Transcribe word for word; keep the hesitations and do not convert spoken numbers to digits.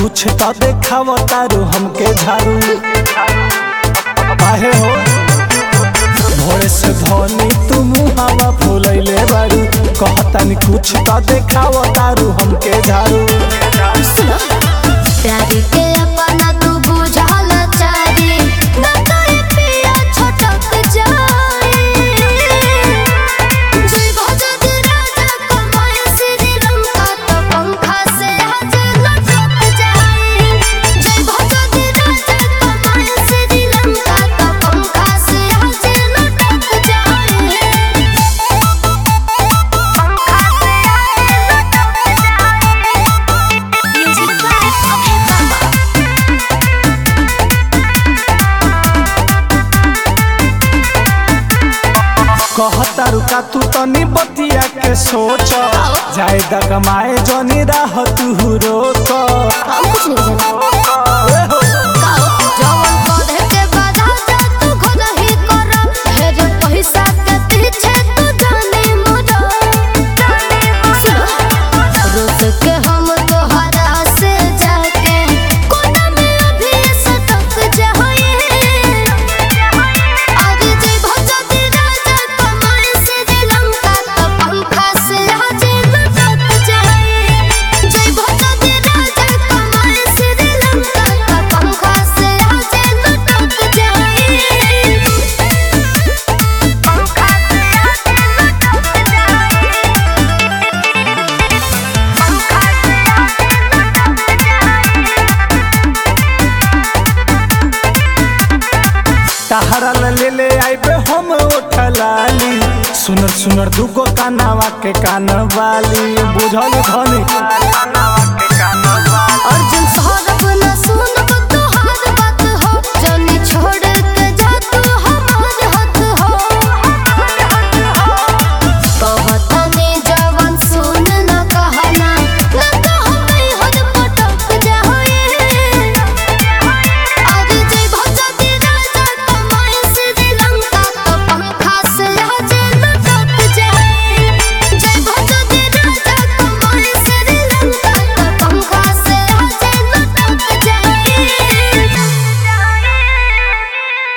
कुछ तो देखाव तारू हमके झारू काहे हो भोरे से धोनी तू मुहावा फूलैले बारू कहतानी कुछ तो देखाव तारू हमके झारू प्यार के अपना तू बुझल चारी ना तोरे पिया छटक जाए जीव जदि राजा कमाए श्री लंका तो पंखा से आज लटक जाए जीव जदि राजा कमाए श्री लंका तो पंखा से आज लटक जाए पंखा से आज लटक कहता रुका तू तनी बतिया के सोच जाए दगमाए जनी राह तू रोक हम कुछ नहीं जानते जवन पौधे के बाधा जा तू खुद ही कर ढेर पैसा के पीछे तू जाने मोरा रोज के हम तोहरा से जाके कोना में अभी सटक जाए आज जीव जदि राजा कमाए श्री लंका तो पंखा से आज लटक जाए जीव जदि राजा कमाए श्री लंका तो पंखा से आज लटक जाए पंखा से तहरा ले ले आइबे हम उठलाली सुनर सुनर दुगो कानावा के कान वाली बुझल धनी